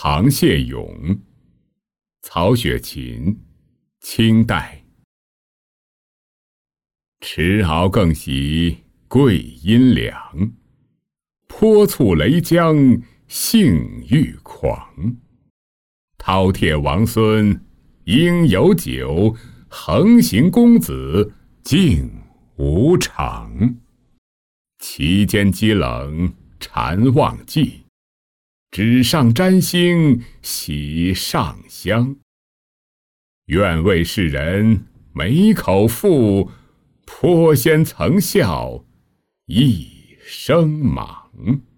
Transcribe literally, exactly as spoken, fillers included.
螃蟹咏，曹雪芹，清代。持鳌更喜桂阴凉，泼醋雷江性欲狂。饕餮王孙应有酒，横行公子竟无常。其间积冷禅忘记，纸上占星喜上香。愿为世人美口腹，颇先曾笑一生忙。